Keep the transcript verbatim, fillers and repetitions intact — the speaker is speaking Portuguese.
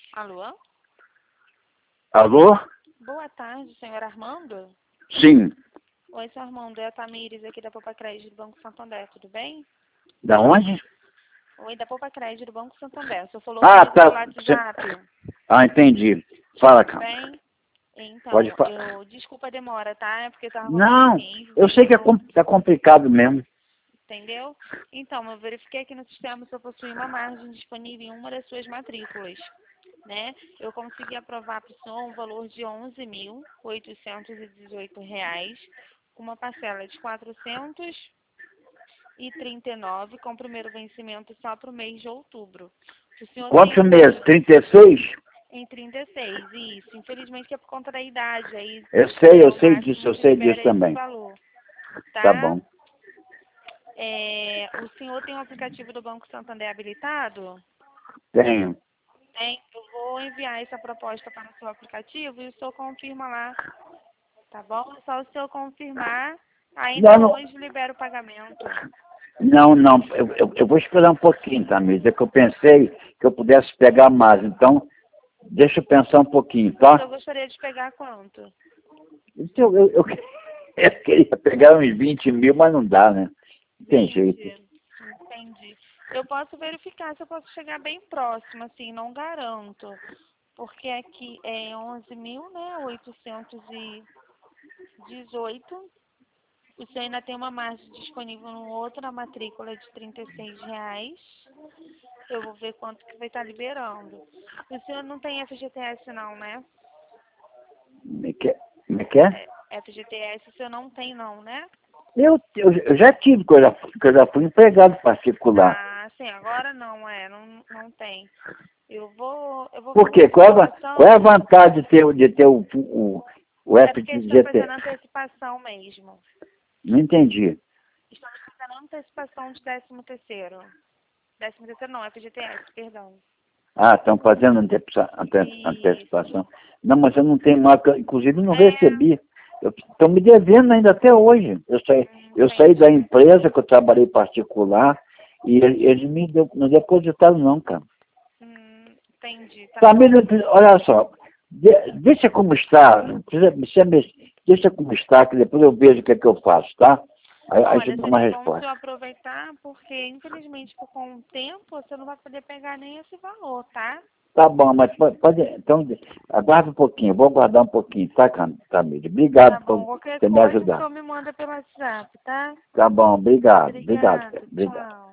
Alô? Alô? Boa tarde, senhor Armando. Sim. Oi, senhor Armando. É a Tamires aqui da Poupa Crédito do Banco Santander, tudo bem? Da onde? Oi, da Poupa Crédito do Banco Santander. Você falou Ah, comigo tá. pelo Cê... WhatsApp. Ah, entendi. Fala, Tudo cara. bem? Então, Pode falar. eu... Desculpa a demora, tá? É porque eu tava com alguns Não, clientes eu e sei que é quando... com- tá complicado mesmo. Entendeu? Então, eu verifiquei aqui no sistema se eu possui uma margem disponível em uma das suas matrículas, né? Eu consegui aprovar para o senhor um valor de onze mil oitocentos e dezoito reais, com uma parcela de quatrocentos e trinta e nove, com o primeiro vencimento só para o mês de outubro. O senhor tem Quantos uma... meses? trinta e seis? Em trinta e seis, isso. Infelizmente que é por conta da idade, aí Eu sei, é, eu o sei máximo disso, eu que sei disso libera esse também. valor, Tá tá? bom. É, o senhor tem o aplicativo do Banco Santander habilitado? Tenho. Tem. Eu vou enviar essa proposta para o seu aplicativo e o senhor confirma lá, tá bom? É só o senhor confirmar, Não, ainda não, hoje libera o pagamento. não, não. Eu, eu, eu vou esperar um pouquinho, tá, Misa? É que eu pensei que eu pudesse pegar mais. Então, deixa eu pensar um pouquinho, O senhor tá? gostaria de pegar quanto? Então, eu, eu, eu queria pegar uns vinte mil, mas não dá, né? Não tem jeito. vinte. Entendi. Eu posso verificar se eu posso chegar bem próximo, assim, não garanto. Porque aqui é onze mil, né, oitocentos e dezoito. O senhor ainda tem uma margem disponível no outro, na matrícula de trinta e seis reais. Eu vou ver quanto que vai estar liberando. O senhor não tem F G T S não, né? Como é que é? Como é que é? É, F G T S o senhor não tem não, né? Eu, eu, eu já tive, que eu já, que eu já fui empregado particular. Ah, sim, agora não, é, não, não tem. Eu vou, eu vou Por fazer quê? uma Qual é a, va- qual é a solicitação. vantagem de ter, de ter o, o, o É porque estamos F G T? fazendo antecipação mesmo. Não entendi. Estamos fazendo antecipação de décimo terceiro. Décimo terceiro não, F G T S, perdão. Ah, estão fazendo antecipa- ante- Isso. antecipação. Não, mas eu não tenho mais, porque eu, inclusive não É, recebi. Estão me devendo ainda até hoje. Eu saí, hum, eu saí da entendi. empresa que eu trabalhei particular e ele- eles me deu, não depositaram não, cara. Hum, entendi, tá Família, bom. não precisa- olha só, de- deixa como está, não precisa, precisa me- deixa como está, que depois eu vejo o que é que eu faço, tá? Aí, aí eu Olha, dou uma seria bom o resposta. senhor aproveitar, porque infelizmente por com o tempo você não vai poder pegar nem esse valor, tá? Tá bom, mas pode, pode- então aguarda um pouquinho, eu vou aguardar um pouquinho, tá, Cam- Camille? Obrigado Tá bom, por qualquer ter me coisa o ajudado. senhor me manda pelo WhatsApp, tá? Tá bom, obrigado, obrigado, Obrigada, obrigado. tchau.